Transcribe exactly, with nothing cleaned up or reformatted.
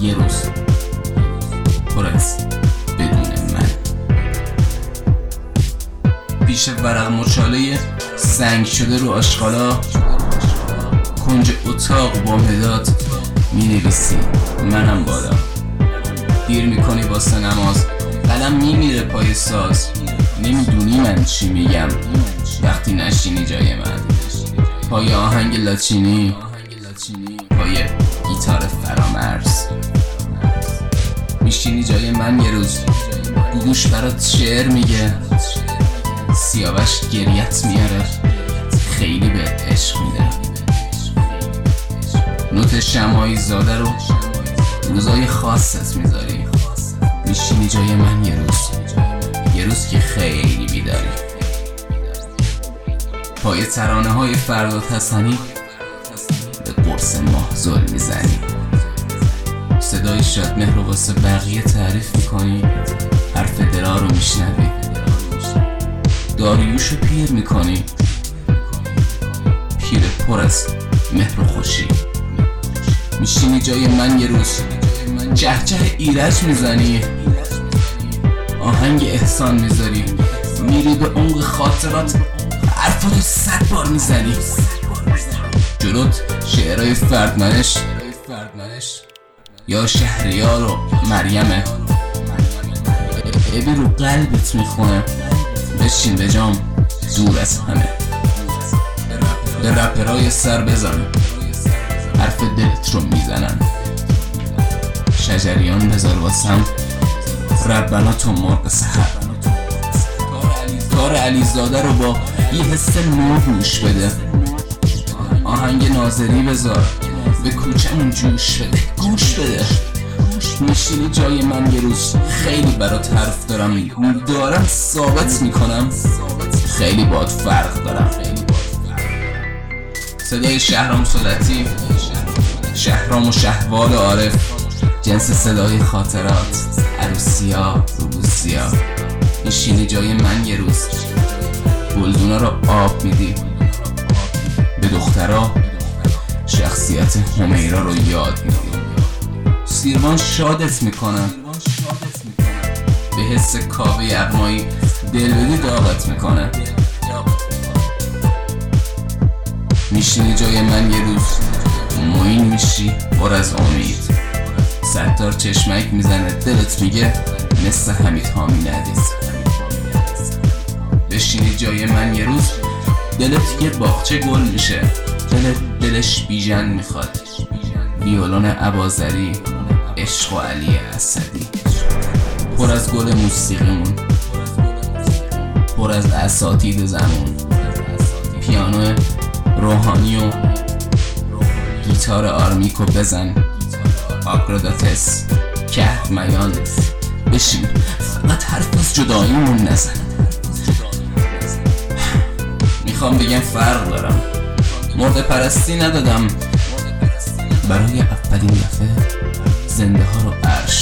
یه روز پر از بدون من. پیش ورق مچاله سنگ شده رو آشغالا، کنج اتاق با مداد می نویسی منم بالا. دیر میکنی واسه نماز، قلم میمیره پای ساز. نمیدونی من چی میگم وقتی نشینی جای من. پای آهنگ لاچینی، پای گیتار فرامرز. میشینی جای من یه روز، گوگوش برات شعر میگه. سیاوش گریت میاره، خیلی به عشق میده. نوت شمعی زاده رو روزای خاصت میذاری. میشینی جای من یه روز، یه روز که خیلی بیداری. پای ترانه های فرداد حسنی به قرص ماه زل میزنی. صدای شادمهر رو واسه بقیه تعریف میکنی. حرف دلا رو میشنوی، داریوشو پیر میکنی. پیر پر از مهر و خوشی. میشینی جای من یه روز، جهجه ایرج میزنی. آهنگ احسان میذاری، میری به عمق خاطرات، حرفاتو صد بار میزنی. جلوت شعرهای فردمنش یا شهریار و مریمه. ابی رو قلبت میخونه. بشین به جام دور از همه. به رپرای سر بزن، حرف دلت رو میزنن. شجریان بذار واسم، ربنا تو مرغ سحر. کار علیزاده رو با یه حس نو گوش بده. آهنگ ناظری بذار، به کوچمون جوش بده. گوش بده. میشینی جای من یه روز، خیلی برات حرف دارم. دارم ثابت میکنم خیلی باهات فرق دارم. صدای شهرام سلطی، شهرام و شهوال عارف، جنس صدای خاطرات، عروسیا روسیا. میشینی جای من یه روز، گلدونا رو آب میدی. به دخترها شخصیت همیرا رو یاد میدی. سیروان شادت میکنن، به حس کاوه یغمایی دل بدی داغت میکنه. میشینی جای من یه روز، موین میشی پر از امید. ستار چشمک میزنه، دلت میگه مثل حمید حامین عزیز. بشینی جای من یه روز، دلت یه باغچه گل میشه. دلت دلش بیژن میخواد، ویولون اباظری، عشق و علی اسدی. پر از گل موسیقیمون، پر از اساتید زمون. پیانو روحانی و گیتار آرمیکو بزن. آگراداتس، کهف میان. بشین فقط حرف از جداییمون نزن. میخوام بگم فرق دارم، مرد پرستی ندادم. برای اولین دفعه زنده ها رو عرش